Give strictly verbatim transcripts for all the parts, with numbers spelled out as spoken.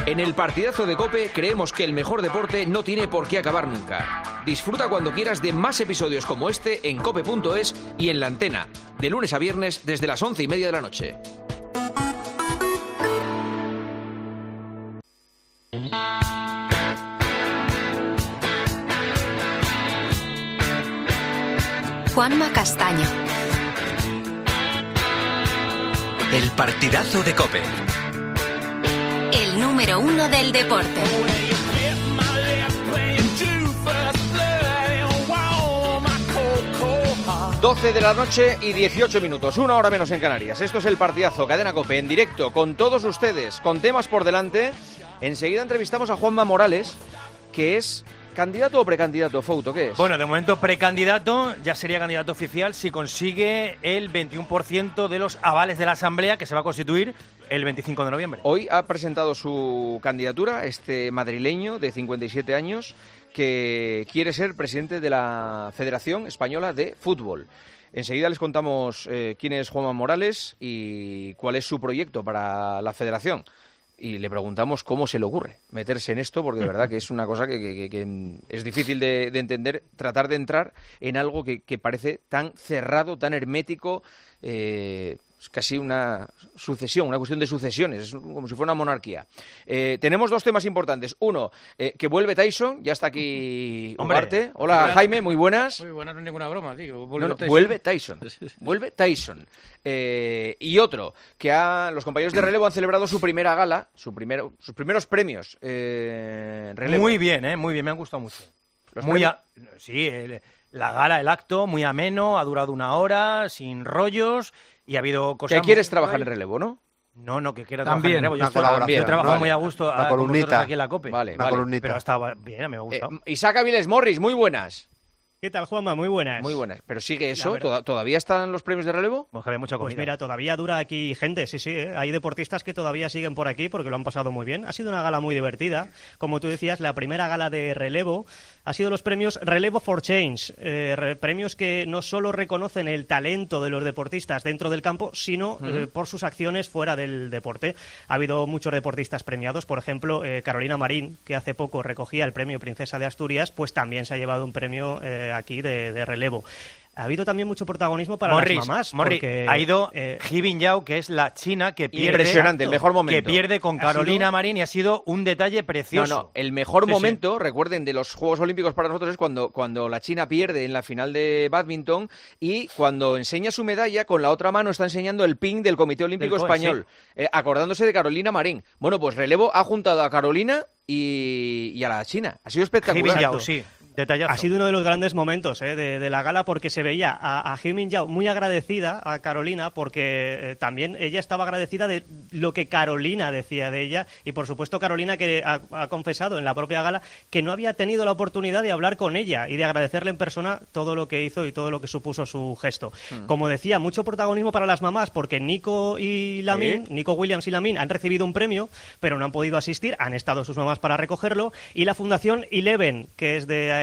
En el partidazo de COPE creemos que el mejor deporte no tiene por qué acabar nunca. Disfruta cuando quieras de más episodios como este en cope punto es y en La Antena, de lunes a viernes desde las once y media de la noche. Juanma Castaño. El partidazo de COPE. El número uno del deporte. doce de la noche y dieciocho minutos, una hora menos en Canarias. Esto es el partidazo, Cadena COPE, en directo, con todos ustedes, con temas por delante. Enseguida entrevistamos a Juanma Morales, que es candidato o precandidato, Fouto, ¿qué es? Bueno, de momento precandidato, ya sería candidato oficial si consigue el veintiuno por ciento de los avales de la Asamblea que se va a constituir el veinticinco de noviembre. Hoy ha presentado su candidatura este madrileño de cincuenta y siete años que quiere ser presidente de la Federación Española de Fútbol. Enseguida les contamos eh, quién es Juanma Morales y cuál es su proyecto para la Federación. Y le preguntamos cómo se le ocurre meterse en esto, porque de verdad que es una cosa que, que, que es difícil de, de entender, tratar de entrar en algo que, que parece tan cerrado, tan hermético, eh, es casi una sucesión, una cuestión de sucesiones, es como si fuera una monarquía. Eh, tenemos dos temas importantes. Uno, eh, que vuelve Tyson, ya está aquí Ugarte. Hola, Hola, Jaime, muy buenas. Muy buenas, no es ninguna broma, tío. Vuelve No, no, Tyson. vuelve Tyson, vuelve Tyson. Eh, y otro, que ha, los compañeros de relevo han celebrado su primera gala, su primero, sus primeros premios. Eh, relevo. Muy bien, ¿eh? Muy bien, me han gustado mucho. Los Muy premios- a- sí, el- la gala, el acto, muy ameno, ha durado una hora, sin rollos, y ha habido cosas... Que quieres muy- trabajar en relevo, ¿no? No, no, que quiera También, trabajar en relevo. Yo, una estoy- colaboración, yo trabajo vale. muy a gusto Una a- con columnita. vosotros aquí en la COPE. Vale, Una vale. columnita. Pero estaba bien, me ha Eh, gustado. Isaac Aviles Morris, muy buenas. ¿Qué tal, Juanma? Muy buenas. Muy buenas. Pero sigue eso, verdad- ¿Toda- ¿todavía están los premios de relevo? Pues que había mucha Pues comida. mira, todavía dura aquí gente, sí, sí, ¿eh? Hay deportistas que todavía siguen por aquí porque lo han pasado muy bien. Ha sido una gala muy divertida. Como tú decías, la primera gala de relevo ha sido los premios Relevo for Change, eh, re- premios que no solo reconocen el talento de los deportistas dentro del campo, sino eh, por sus acciones fuera del deporte. Ha habido muchos deportistas premiados, por ejemplo, eh, Carolina Marín, que hace poco recogía el premio Princesa de Asturias, pues también se ha llevado un premio eh, aquí de, de relevo. Ha habido también mucho protagonismo para Morris, las mamás. Morris, porque, ha ido eh, He Binyao, que es la china que pierde, Impresionante, el mejor momento. que pierde con Ha Carolina sido- Marín y ha sido un detalle No, precioso. no, el mejor Sí, sí. momento, recuerden, de los Juegos Olímpicos para nosotros es cuando, cuando la China pierde en la final de bádminton y cuando enseña su medalla, con la otra mano está enseñando el pin del Comité Olímpico Del co- Español, eh, acordándose de Carolina Marín. Bueno, pues relevo ha juntado a Carolina y, y a la China. Ha sido He espectacular. Binyao, sí, detallazo. Ha sido uno de los grandes momentos eh, de, de la gala porque se veía a, a He Binyao muy agradecida a Carolina porque eh, también ella estaba agradecida de lo que Carolina decía de ella y por supuesto Carolina que ha, ha confesado en la propia gala que no había tenido la oportunidad de hablar con ella y de agradecerle en persona todo lo que hizo y todo lo que supuso su gesto. Como decía, mucho protagonismo para las mamás porque Nico y Lamin, Nico Williams y Lamin han recibido un premio pero no han podido asistir, han estado sus mamás para recogerlo y la Fundación Eleven, que es de...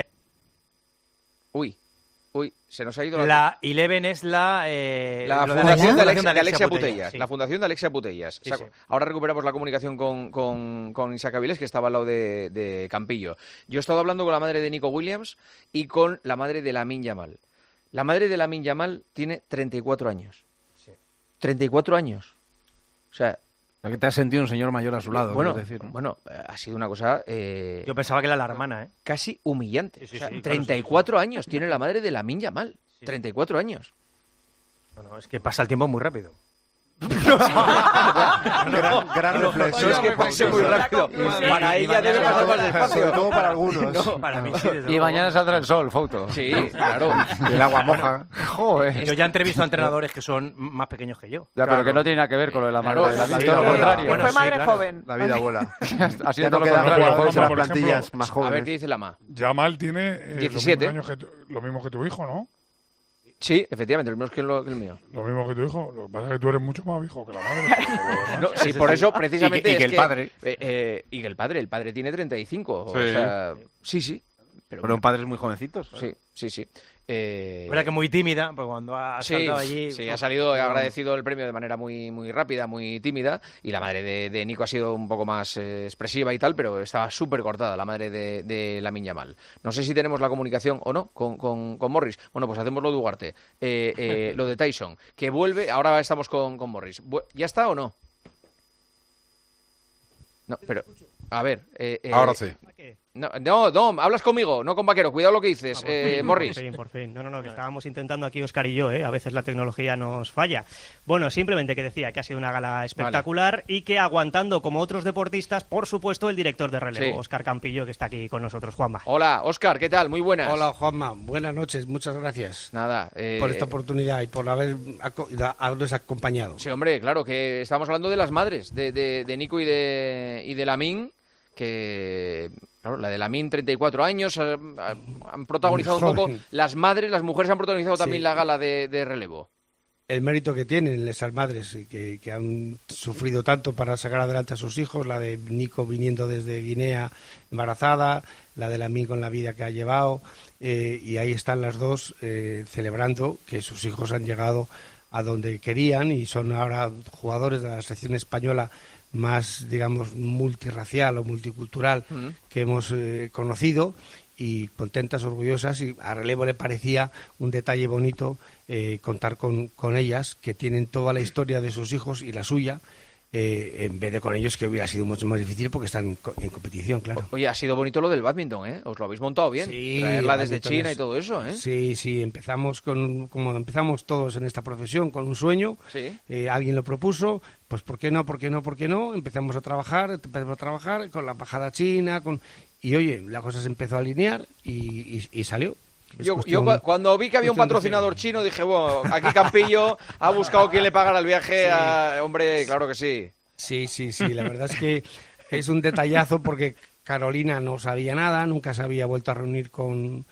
Uy, uy, se nos ha ido la... La Eleven es la... eh, La lo de fundación de la Alexia, de Alexia Putellas. sí. La fundación de Alexia Putellas. Sí, O sea, sí. ahora recuperamos la comunicación con, con, con Isaac Aviles, que estaba al lado de, de Campillo. Yo he estado hablando con la madre de Nico Williams y con la madre de Lamine Yamal. La madre de Lamine Yamal tiene treinta y cuatro años. treinta y cuatro años. O sea, Que te has sentido un señor mayor a su lado, bueno, quiero decir, ¿no? bueno, eh, ha sido una cosa eh, Yo pensaba que era la hermana, ¿eh? casi humillante. Sí, sí, O sea, sí, claro, treinta y cuatro años tiene la madre de Lamine Yamal. Sí. treinta y cuatro años. No, no, es que pasa el tiempo muy rápido. Gran, gran reflexión. Es que pase muy rápido. Para ella debe pasar más despacio. Sobre todo para algunos. Para mí sí, desde Y luego. mañana saldrá el sol, Fouto. Sí, claro. Y el agua moja. Joder. Yo ya entrevisto a entrenadores que son más pequeños que yo. Ya, pero que no tiene nada que ver con lo de la Claro, madre. la La vida todo lo vuela. contrario. Bueno, fue sí, madre claro. joven. La vida vuela. Ha sido todo lo contrario. jugar, Pueden ser las por plantillas ejemplo, más A ver qué jóvenes. dice Lama. Yamal tiene eh, diecisiete. Lo, mismo años que tu, lo mismo que tu hijo, ¿no? Sí, efectivamente, lo mismo que, lo, que el mío. Lo mismo que tu hijo. Lo que pasa es que tú eres mucho más viejo que la madre. No, sí, por eso precisamente Y que- y es que el padre. eh, eh, y que el padre, el padre tiene treinta y cinco. Sí. O sea, sí, sí. pero Fueron padres muy jovencitos. sí, sí, sí. Eh, Es verdad que muy tímida, pues cuando ha Sí, saltado allí. sí, ha salido agradecido el premio de manera muy, muy rápida, muy tímida, y la madre de, de Nico ha sido un poco más eh, expresiva y tal, pero estaba súper cortada la madre de, de Lamine Yamal. No sé si tenemos la comunicación o no con, con, con Morris. Bueno, pues hacemos lo de Ugarte, eh, eh, lo de Tyson, que vuelve, ahora estamos con, con Morris. ¿Ya está o no? No, pero, a ver... eh, eh, Ahora sí. No, no, no, hablas conmigo, no con Vaquero. Cuidado lo que dices, Ah, por eh, fin, Morris. Por fin, por fin. No, no, no, que estábamos intentando aquí Óscar y yo, ¿eh? A veces la tecnología nos falla. Bueno, simplemente que decía que ha sido una gala espectacular y que aguantando como otros deportistas, por supuesto, el director de relevo, Sí. Óscar Campillo, que está aquí con nosotros, Juanma. Hola, Óscar, ¿qué tal? Muy buenas. Hola Juanma, buenas noches, muchas gracias Nada. eh, por esta oportunidad y por haber aco- da- habernos acompañado. Sí, hombre, claro, que estamos hablando de las madres, de, de, de Nico y de, y de Lamine, que, claro, la de Lamine, treinta y cuatro años, eh, han protagonizado Muy un poco, joven. las madres, las mujeres han protagonizado Sí. también la gala de, de relevo. El mérito que tienen esas madres y que, que han sufrido tanto para sacar adelante a sus hijos, la de Nico viniendo desde Guinea embarazada, la de Lamine con la vida que ha llevado, eh, y ahí están las dos eh, celebrando que sus hijos han llegado a donde querían y son ahora jugadores de la selección española más, digamos, multirracial o multicultural Mm. que hemos eh, conocido, y contentas, orgullosas, y a relevo le parecía un detalle bonito eh, contar con, con ellas, que tienen toda la historia de sus hijos y la suya, eh, en vez de con ellos, que hubiera sido mucho más difícil porque están en, co- en competición, claro. Oye, ha sido bonito lo del badminton, ¿eh? Os lo habéis montado bien. Sí, Traerla desde badminton China es- y todo eso, ¿eh? Sí, sí, empezamos con, como empezamos todos en esta profesión, con un sueño. Sí. Eh, alguien lo propuso, pues ¿por qué no? ¿Por qué no? ¿Por qué no? Empezamos a trabajar, empezamos a trabajar con la embajada china, con y oye, la cosa se empezó a alinear y, y- y salió. Es Yo, cuestión- yo cua- cuando vi que había un cuestión de patrocinador fe. chino, dije, bueno, aquí Campillo ha buscado quién le pagara el viaje a... Hombre, claro que sí. Sí, sí, sí, la verdad es que es un detallazo porque Carolina no sabía nada, nunca se había vuelto a reunir con,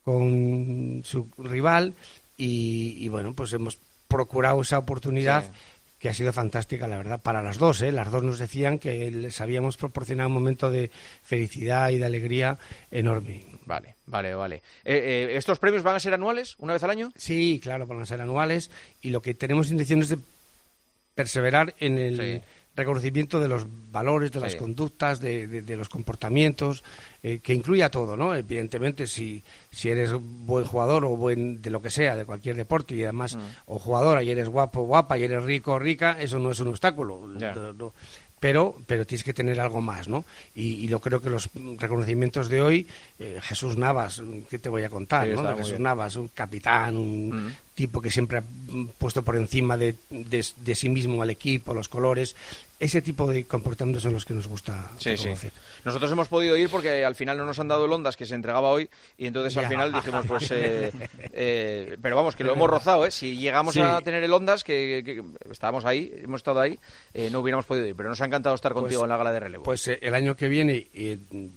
con su rival y, y bueno, pues hemos procurado esa oportunidad. Sí. Que ha sido fantástica, la verdad, para las dos, ¿eh? Las dos nos decían que les habíamos proporcionado un momento de felicidad y de alegría enorme. Vale, vale, vale. Eh, eh, ¿Estos premios van a ser anuales, una vez al año? Sí, claro, van a ser anuales y lo que tenemos intención es de perseverar en el Sí. reconocimiento de los valores, de las Sí. conductas, de, de- de los comportamientos, eh, que incluya todo, ¿no? Evidentemente, si, si eres buen jugador o buen de lo que sea, de cualquier deporte, y además, Mm. o jugadora, y eres guapo, guapa, y eres rico, rica, eso no es un obstáculo. Ya. No- no. Pero, pero tienes que tener algo más, ¿no? Y, y yo creo que los reconocimientos de hoy, eh, Jesús Navas, ¿qué te voy a contar, Sí, no? está De muy Jesús bien. Navas, un capitán, un Mm. tipo que siempre ha mm, puesto por encima de, de- de sí mismo al equipo, los colores. Ese tipo de comportamientos son los que nos gusta Sí, sí. reconocer. Nosotros hemos podido ir porque al final no nos han dado el Ondas que se entregaba hoy y entonces al Ya. final dijimos, pues... eh, eh, pero vamos, que lo hemos rozado, ¿eh? Si llegamos Sí. a tener el Ondas, que, que estábamos ahí, hemos estado ahí, eh, no hubiéramos podido ir. Pero nos ha encantado estar Pues- contigo en la gala de relevo. Pues eh, el año que viene eh,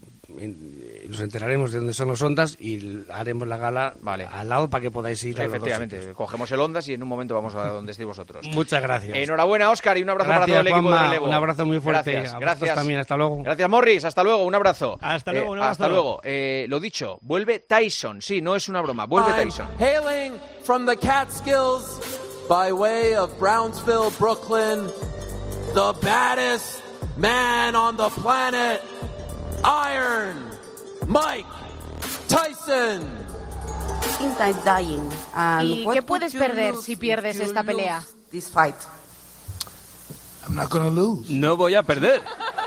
eh, nos enteraremos de dónde son los Ondas y l- haremos la gala Vale. al lado para que podáis ir a los dos Efectivamente, sitios. cogemos el Ondas y en un momento vamos a donde estéis vosotros. Muchas gracias. Enhorabuena, Óscar, y un abrazo para Gracias, todo el equipo de Juanma. relevo. Un abrazo muy fuerte. Gracias, A vosotros gracias. también. Hasta luego. Gracias, Morris. Hasta luego, un abrazo. Hasta Eh, luego, un abrazo. Hasta luego. Eh, lo dicho, vuelve Tyson. Sí, no es una broma, vuelve I'm Tyson. hailing from the Catskills by way of Brownsville, Brooklyn, the baddest man on the planet, Iron Mike Tyson. ¿Y qué puedes perder si pierdes esta pelea? I'm not gonna lose. No voy a perder.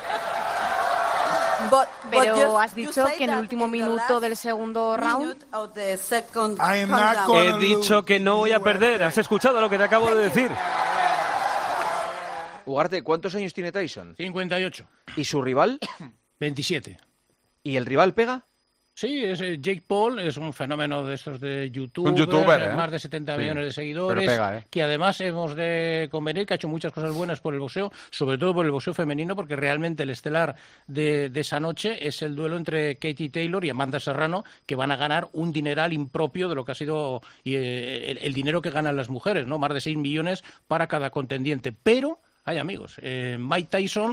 Pero has dicho que en el último minuto del segundo round I am not gonna He dicho que no voy a perder. ¿Has escuchado lo que te acabo de decir? Ugarte, ¿cuántos años tiene Tyson? cincuenta y ocho. ¿Y su rival? veintisiete. ¿Y el rival pega? Sí, es eh, Jake Paul, es un fenómeno de estos de YouTube, Un youtuber, ¿eh? más de setenta Sí, millones de seguidores, pero pega, ¿eh? que además hemos de convenir que ha hecho muchas cosas buenas por el boxeo, sobre todo por el boxeo femenino, porque realmente el estelar de, de esa noche es el duelo entre Katie Taylor y Amanda Serrano, que van a ganar un dineral impropio de lo que ha sido eh, el, el dinero que ganan las mujeres, ¿no? Más de seis millones para cada contendiente. Pero, ay amigos, eh, Mike Tyson,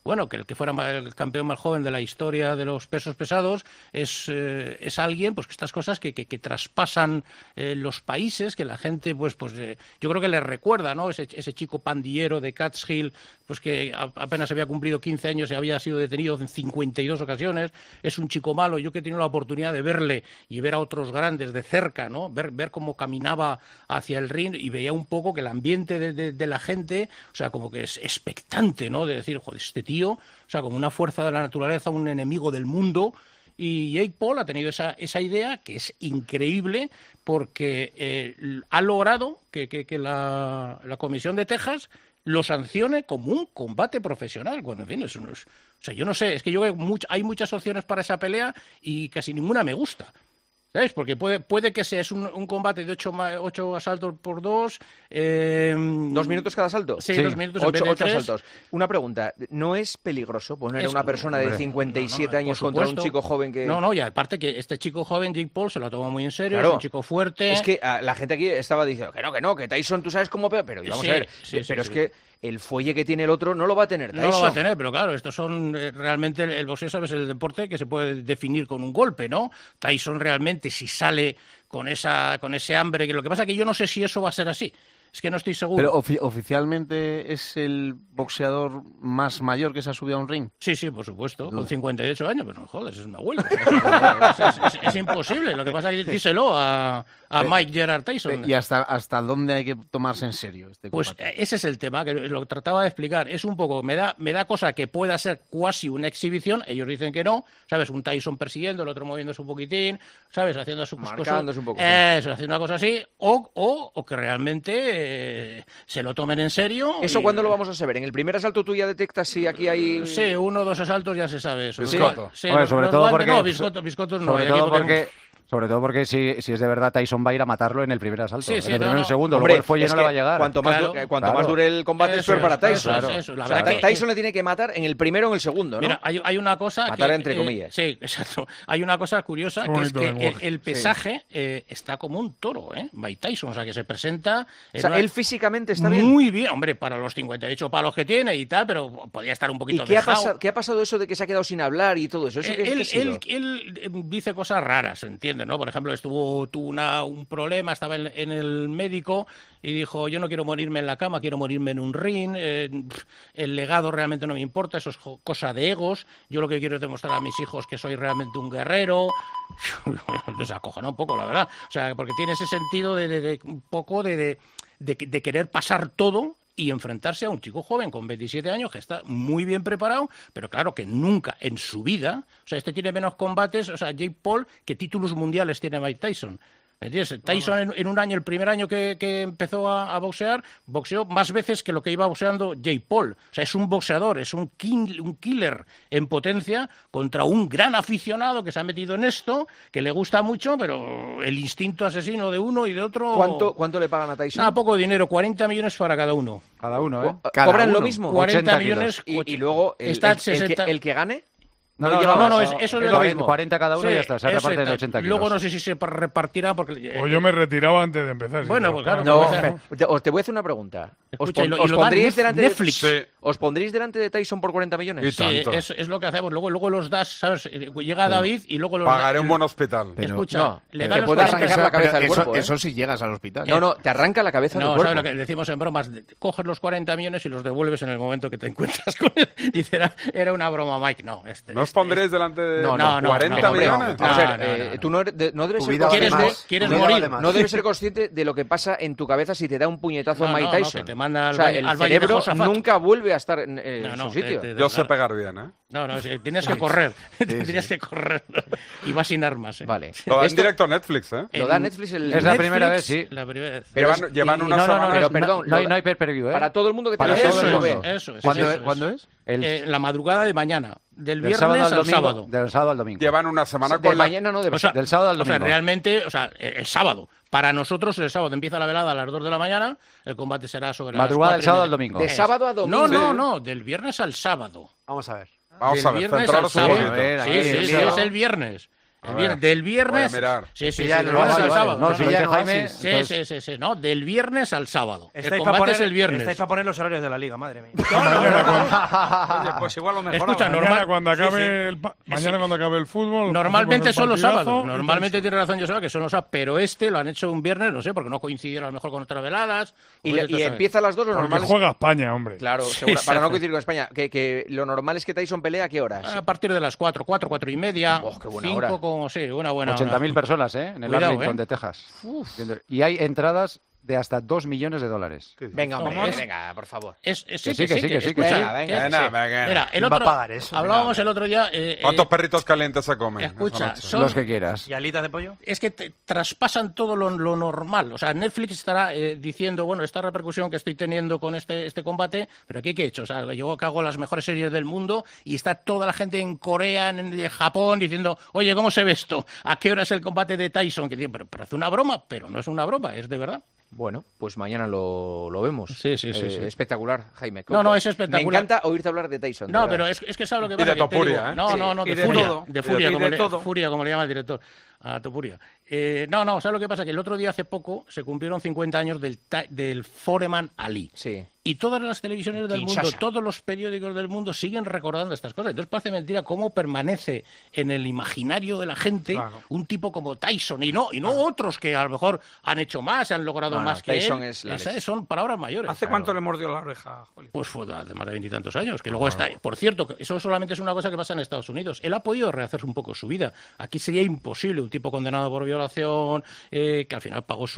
bueno, que el que fuera el campeón más joven de la historia de los pesos pesados es, eh, es alguien, pues que estas cosas que, que, que traspasan eh, los países, que la gente, pues, pues eh, yo creo que le recuerda, ¿no? Ese, ese chico pandillero de Catskill, pues que a, apenas había cumplido quince años y había sido detenido en cincuenta y dos ocasiones, es un chico malo. Yo que he tenido la oportunidad de verle y ver a otros grandes de cerca, ¿no? Ver, ver cómo caminaba hacia el ring y veía un poco que el ambiente de, de, de la gente, o sea, como que es expectante, ¿no? De decir, joder, este tío, o sea, como una fuerza de la naturaleza, un enemigo del mundo. Y Jake Paul ha tenido esa, esa idea que es increíble porque eh, ha logrado que, que, que la, la Comisión de Texas lo sancione como un combate profesional. Cuando, en fin, eso no es, o sea, yo no sé, es que yo veo much, hay muchas opciones para esa pelea y casi ninguna me gusta. ¿Sabes? Porque puede, puede que sea es un, un combate de ocho, ocho asaltos por dos. Eh, ¿Dos minutos cada asalto? Sí, sí. dos minutos en ocho, vez de ocho tres. asaltos. Una pregunta, ¿no es peligroso poner Es- a una persona de hombre, cincuenta y siete no, no, años por contra un supuesto. chico joven que...? No, no, y aparte que este chico joven, Jake Paul, se lo toma muy en serio, Claro. es un chico fuerte. Es que ah, la gente aquí estaba diciendo que no, que no, que Tyson tú sabes cómo... pe-". Pero vamos Sí, a ver, sí, sí, pero sí. es que el fuelle que tiene el otro no lo va a tener Tyson. No lo va a tener, pero claro, estos son eh, realmente el, el boxeo, sabes, el deporte que se puede definir con un golpe, ¿no? Tyson realmente si sale con esa con ese hambre, que lo que pasa es que yo no sé si eso va a ser así. Es que no estoy seguro. Pero ofi- oficialmente es el boxeador más mayor que se ha subido a un ring. Sí, sí, por supuesto, No. con cincuenta y ocho años, pero no jodas, es un abuelo. es, es- es- es imposible. Lo que pasa es que díselo a, a Mike Gerard Tyson. ¿Y hasta, hasta dónde hay que tomarse en serio este Pues combate? eh, ese es el tema, que lo trataba de explicar. Es un poco, me da, me da cosa que pueda ser cuasi una exhibición, ellos dicen que no, ¿sabes? Un Tyson persiguiendo, el otro moviéndose un poquitín, ¿sabes? Haciendo sus cosas. Marcándose un poco, sí. Eso, haciendo una cosa así, o, o, o que realmente eh, se lo tomen en serio. ¿Eso y- cuándo lo vamos a saber? ¿En el primer asalto tú ya detectas si aquí hay...? Sí, uno o dos asaltos ya se sabe eso. Biscotto. Sí, Hombre, los- sobre los todo guantes- porque- No, biscottos, biscottos no. Sobre hay aquí todo porque- porque, sobre todo porque si, si es de verdad, Tyson va a ir a matarlo en el primer asalto. Sí, sí, en el no, primero y en no. el segundo. Hombre, Luego el fuelle es no le que va a llegar. Cuanto, más, Claro. du- eh, cuanto Claro. más dure el combate es Eso peor para es, Tyson. eso es, eso. La O sea, verdad Ty- que- Tyson le tiene que matar en el primero o en el segundo, ¿no? Mira, hay, hay una cosa Matar que, entre eh, comillas. sí, exacto. Hay una cosa curiosa Qué que es bonito que el, lenguaje. el pesaje eh, está como un toro, ¿eh? Mike Tyson, o sea, que se presenta... O en sea, una- él físicamente está bien. Muy bien, hombre, para los cincuenta y ocho palos que tiene y tal, pero podría estar un ¿Y poquito qué ha, dejado. pasado, qué ha pasado eso de que se ha quedado sin hablar y todo eso? ¿Eso Eh, qué, qué ha Él, sido? él, él, eh, dice cosas raras, ¿entiendes? ¿No? Por ejemplo, estuvo tuvo una, un problema, estaba en, en el médico y dijo, yo no quiero morirme en la cama, quiero morirme en un ring, eh, pff, el legado realmente no me importa, eso es jo- cosa de egos, yo lo que quiero es demostrar a mis hijos que soy realmente un guerrero. Desacojona un poco, la verdad. O sea, porque tiene ese sentido de, de- de un poco de, de, de, de querer pasar todo y enfrentarse a un chico joven con veintisiete años que está muy bien preparado, pero claro que nunca en su vida, o sea, este tiene menos combates, o sea, Jake Paul, que títulos mundiales tiene Mike Tyson. ¿Entiendes? Tyson en, en un año, el primer año que, que empezó a, a boxear, boxeó más veces que lo que iba boxeando Jake Paul. O sea, es un boxeador, es un, king- un killer en potencia contra un gran aficionado que se ha metido en esto, que le gusta mucho, pero el instinto asesino de uno y de otro... ¿Cuánto, ¿Cuánto le pagan a Tyson? Nada, poco dinero, cuarenta millones para cada uno. Cada uno, ¿eh? Co- Cada ¿Cobran lo uno. mismo? cuarenta ochenta millones. Y, y luego el, Está el- el sesenta. que, el que gane No, no no, lleva No, más. no, es, eso es Es lo lo mismo. cuarenta cada uno y ya está, se eso reparten está. ochenta kilos. Luego no sé si se pa- repartirá porque... O yo me retiraba antes de empezar. si Bueno, te pues lo claro, pagan. No, o sea, me- te, os te voy a hacer una pregunta. ¿Os, Escucha, y pon- lo- y os lo da pondríais Nef- delante Netflix. De, ¿Os pondríais delante de Tyson por cuarenta millones? Y Sí, tanto. es, es lo que hacemos. Luego, luego los das, ¿sabes? Llega David y luego los Pagaré da- un buen hospital. Escucha, no, le te dan los puede cuarenta- arrancar la cabeza del eso, cuerpo, ¿eh? eso sí llegas al hospital. No, no, te arranca la cabeza del No, cuerpo. ¿sabes lo que decimos en bromas? Coges los cuarenta millones y los devuelves en el momento que te encuentras con él. Dice, era, era una broma, Mike. No, este, ¿No os pondréis delante de No, no, no, cuarenta no, hombre, millones? no, Vamos a ver, no, eh, no. tú no, eres- de- no debes Tu ser vida vale ¿Quieres, consciente, más. mo- ¿quieres Tu vida morir? vale más. no debes ser consciente de lo que pasa en tu cabeza si te da un puñetazo No, Mike no, no, Tyson. que te manda al o sea, valle- el al valle de cerebro Josafat. nunca vuelve a estar en, eh, No, en no, su sitio. te- te- Yo sé pegar bien, ¿eh? No, no, sí, tienes que correr. Tienes que correr. Y vas sin armas. ¿eh? Vale. Lo da en Esto directo Netflix, ¿eh? lo da Netflix el Es la Netflix, primera vez, sí. La primera vez. pero Llevan, es- llevan y- una no, no, no, semana. pero no, perdón, no, hay, lo- no hay pay-per-view, ¿eh? Para todo el mundo que Para tiene todo Eso el lo es, ve. eso es. ¿Cuándo, eso es? es. ¿Cuándo es? El, Eh, la madrugada de mañana. Del del viernes sábado al al domingo. sábado. Del sábado al domingo. Llevan una semana De con la... mañana no, de O sea, Del sábado al o sea, domingo. realmente, o sea, el, el sábado. Para nosotros el sábado empieza la velada a las dos de la mañana, el combate será sobre Madrugada las del sábado al cuatro y media. domingo. De sábado a domingo. No, no, no, del viernes al sábado. Vamos a ver. Vamos Del a ver, viernes centraros al un sábado. poquito. A ver, Sí, aquí, sí, aquí, sí, aquí. es el viernes. El viernes, del viernes. Voy a mirar. Sí, sí, sí, Ya, del no, viernes vale, al vale. sábado. No, si lo dice Jaime, Sí, entonces- sí, sí, sí, no, del viernes al sábado. El Estáis para combate poner, es el viernes. estáis para poner los horarios de la liga, madre mía. Oye, pues igual lo mejoramos. Escucha, Mañana normal- cuando acabe sí, sí. el pa- mañana cuando acabe el fútbol. Normalmente hacemos son el los partidazo sábados. y Normalmente tiene razón Joseba que son los sábados, pero este lo han hecho un viernes, no sé, porque no coincidieron a lo mejor con otras veladas. Y, Pues le- esto y sabe. empieza a las dos, lo Porque normal es... juega España, hombre. Claro, Sí, segura- para no exacto. coincidir con España. Que, que lo normal es que Tyson pelea ¿a qué horas? A partir de las cuatro, cuatro, cuatro y media, Oh, qué buena cinco, hora. como sí, una buena ochenta mil hora. personas, ¿eh? En el Cuidado, Arlington ¿eh? de Texas. Y hay entradas de hasta dos millones de dólares. Venga, hombre, ¿Cómo? venga, por favor. Es, es- sí, Que sí, que sí, que sí, que escucha, sí. Venga, venga, que- venga, sí. venga. Mira, el ¿Quién va otro, a pagar eso? hablábamos el otro día. eh, ¿Cuántos eh, perritos calientes se comen? Escucha, esa noche? son- Los que quieras. ¿Y alitas de pollo? es que te traspasan todo lo, lo normal. O sea, Netflix estará eh, diciendo, bueno, esta repercusión que estoy teniendo con este, este combate, pero aquí, ¿qué he hecho? O sea, yo que hago las mejores series del mundo y está toda la gente en Corea, en, en Japón, diciendo, oye, ¿cómo se ve esto? ¿A qué hora es el combate de Tyson? Que dice, pero parece una broma, pero no es una broma, es de verdad. Bueno, pues mañana lo, lo vemos. Sí, sí, sí, Eh, sí. Espectacular, Jaime. No, no, es espectacular. Me encanta oírte hablar de Tyson. de No, verdad. pero es, es que sabes lo que Y pasa. de que te Topuria, digo- ¿eh? No, Sí. no, no, Y de, de furia. todo. De Y furia, de- y como de le, todo. furia, como le llama el director. A Topuria. Eh, no, no, ¿sabes lo que pasa? Que el otro día, hace poco, se cumplieron cincuenta años del, ta- del Foreman Ali. Sí. Y todas las televisiones del Kinshasa. mundo, todos los periódicos del mundo siguen recordando estas cosas. Entonces parece mentira cómo permanece en el imaginario de la gente Claro. un tipo como Tyson y no y no otros que a lo mejor han hecho más, han logrado No, no, más que Tyson él. es la Esa- leche. son palabras mayores. ¿Hace cuánto le mordió la oreja, Juli? Pues fue hace más de veintitantos años. Que luego está. Por cierto, que eso solamente es una cosa que pasa en Estados Unidos. Él ha podido rehacer un poco su vida. Aquí sería imposible. Un tipo condenado por violación, eh, que al final pagó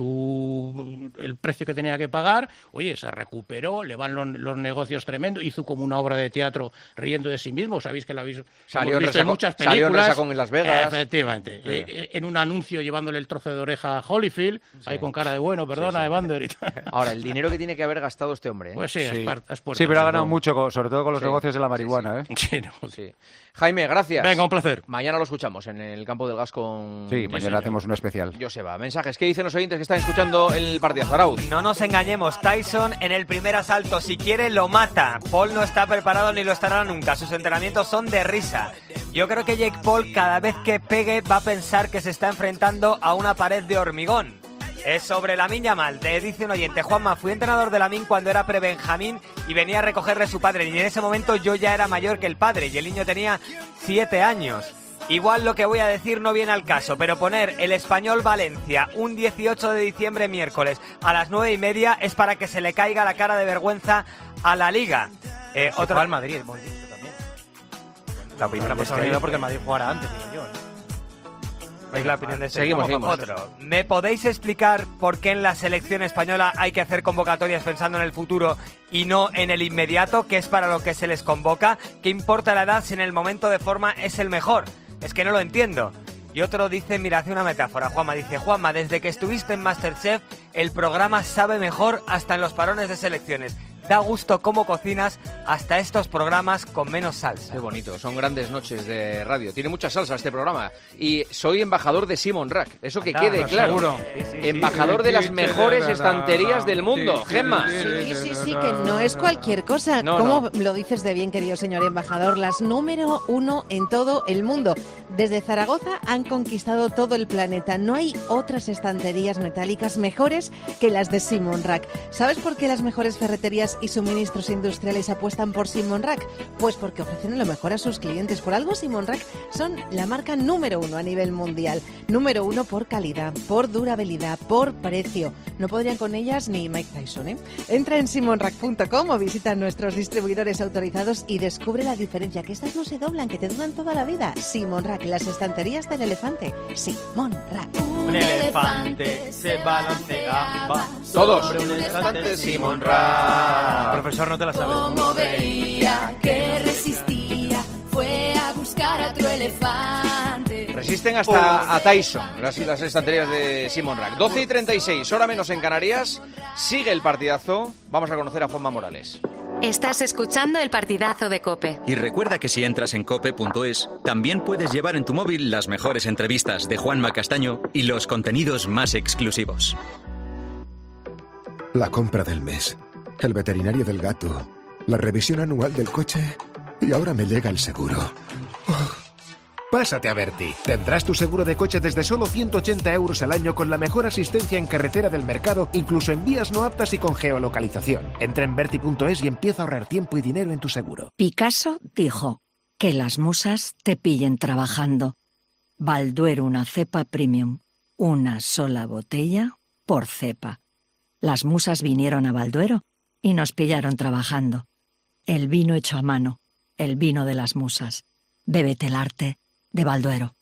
su el precio que tenía que pagar. Oye, se recuperó, le van los, los negocios tremendos. Hizo como una obra de teatro riendo de sí mismo. Sabéis que la habéis Salió hemos en visto en resacón- muchas salió en películas. resacón en Las Vegas. Efectivamente. Sí. Eh, en un anuncio llevándole el trozo de oreja a Holyfield, ahí con cara de bueno, perdona, Evander y tal. Ahora, el dinero que tiene que haber gastado este hombre. ¿eh? Pues sí, Sí. es par- es puertas, Sí, pero ha ¿no? ganado mucho, co- sobre todo con los Sí. negocios de la marihuana, ¿eh? Sí, no. Sí. Jaime, gracias. Venga, un placer. Mañana lo escuchamos en el campo del gas con Sí, mañana hacemos un especial. Joseba. Mensajes, ¿qué dicen los oyentes que están escuchando el partido? Arauz. No nos engañemos, Tyson en el primer asalto, si quiere lo mata. Paul no está preparado ni lo estará nunca, sus entrenamientos son de risa. Yo creo que Jake Paul cada vez que pegue va a pensar que se está enfrentando a una pared de hormigón. Es sobre Lamine Yamal, te dice un oyente, Juanma, fui entrenador de Lamine cuando era pre-Benjamín y venía a recogerle su padre, y en ese momento yo ya era mayor que el padre y el niño tenía siete años. Igual lo que voy a decir no viene al caso, pero poner el Español Valencia un dieciocho de diciembre miércoles a las nueve y media es para que se le caiga la cara de vergüenza a la Liga. Eh, Otro otro al Madrid, hemos dicho también. La opinión La de este posibilidad porque el Madrid jugará antes, digo yo. ¿eh? Es la opinión de este. Seguimos, Vamos con seguimos. otro. ¿Me podéis explicar por qué en la selección española hay que hacer convocatorias pensando en el futuro y no en el inmediato, que es para lo que se les convoca? ¿Qué importa la edad si en el momento de forma es el mejor? Es que no lo entiendo. Y otro dice, mira, hace una metáfora, Juanma, dice, Juanma, desde que estuviste en MasterChef, el programa sabe mejor hasta en los parones de selecciones. Da gusto cómo cocinas hasta estos programas con menos salsa. Qué bonito, son grandes noches de radio. Tiene mucha salsa este programa. Y soy embajador de Simon Rack, eso que Ah, quede claro. seguro. Embajador de las mejores estanterías del mundo. Gemma. Sí, sí, sí, que no es cualquier cosa. No, ¿Cómo no. lo dices de bien, querido señor embajador? Las número uno en todo el mundo. Desde Zaragoza han conquistado todo el planeta. No hay otras estanterías metálicas mejores que las de Simon Rack. ¿Sabes por qué las mejores ferreterías y suministros industriales apuestan por Simon Rack? Pues porque ofrecen lo mejor a sus clientes. Por algo Simon Rack son la marca número uno a nivel mundial. Número uno por calidad, por durabilidad, por precio. No podrían con ellas ni Mike Tyson, ¿eh? Entra en simon rack punto com o visita nuestros distribuidores autorizados y descubre la diferencia, que estas no se doblan, que te duran toda la vida. Simon Rack, las estanterías del elefante. Simon Rack. Un elefante se balanceaba Todos. sobre un elefante Simon Rack. Profesor, no te la sabes. Como veía que resistía, fue a buscar a otro elefante. Resisten hasta a Tyson, las, las estanterías de Simon Rack. doce y treinta y seis, hora menos en Canarias. Sigue el partidazo. Vamos a conocer a Juanma Morales. Estás escuchando el partidazo de COPE. Y recuerda que si entras en cope punto es, también puedes llevar en tu móvil las mejores entrevistas de Juanma Castaño y los contenidos más exclusivos. La compra del mes, el veterinario del gato, la revisión anual del coche y ahora me llega el seguro. Oh, Pásate a Verti. Tendrás tu seguro de coche desde solo ciento ochenta euros al año con la mejor asistencia en carretera del mercado, incluso en vías no aptas y con geolocalización. Entra en verti punto es y empieza a ahorrar tiempo y dinero en tu seguro. Picasso dijo: que las musas te pillen trabajando. Balduero, una cepa premium. Una sola botella por cepa. Las musas vinieron a Balduero y nos pillaron trabajando. El vino hecho a mano, el vino de las musas. Bébete el arte de Balduero.